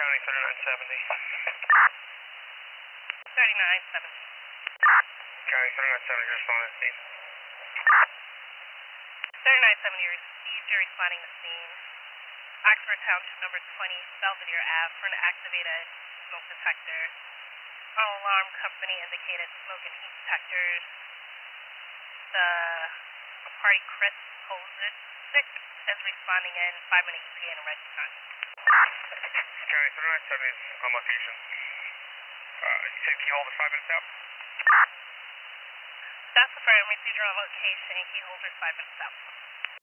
County 3970. 3970. County 3970, responding to scene. 3970 received, you're responding to scene. Oxford Township number 20, Belvedere Ave, for an activated smoke detector. All alarm company indicated smoke and heat detectors. The party Chris Hosick is responding in 5-minute ETA and red time. County 3970 is on location. You said key holder 5 minutes out? That's confirmed. Received, you're on location. Key holder 5 minutes out.